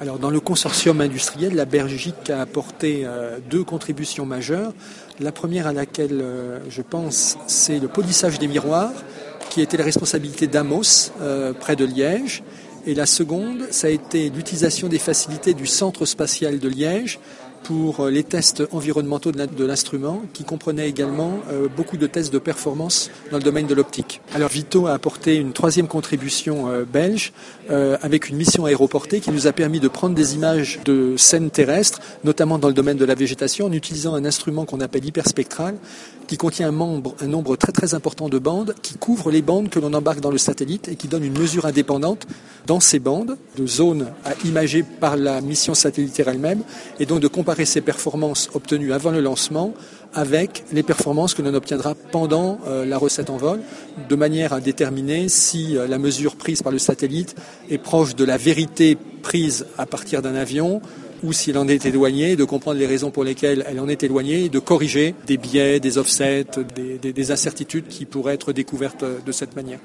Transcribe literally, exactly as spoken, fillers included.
Alors, dans le consortium industriel, la Belgique a apporté euh, deux contributions majeures. La première à laquelle euh, je pense, c'est le polissage des miroirs, qui était la responsabilité d'Amos, euh, près de Liège. Et la seconde, ça a été l'utilisation des facilités du Centre spatial de Liège pour les tests environnementaux de l'instrument, qui comprenaient également euh, beaucoup de tests de performance dans le domaine de l'optique. Alors Vito a apporté une troisième contribution euh, belge euh, avec une mission aéroportée qui nous a permis de prendre des images de scènes terrestres, notamment dans le domaine de la végétation, en utilisant un instrument qu'on appelle hyperspectral, qui contient un, membre, un nombre très très important de bandes, qui couvre les bandes que l'on embarque dans le satellite et qui donne une mesure indépendante dans ces bandes, de zones à imager par la mission satellitaire elle-même, et donc de comparer ces performances obtenues avant le lancement avec les performances que l'on obtiendra pendant euh, la recette en vol, de manière à déterminer si euh, la mesure prise par le satellite est proche de la vérité prise à partir d'un avion, ou s'il en est éloigné, de comprendre les raisons pour lesquelles elle en est éloignée, et de corriger des biais, des offsets, des, des, des incertitudes qui pourraient être découvertes de cette manière.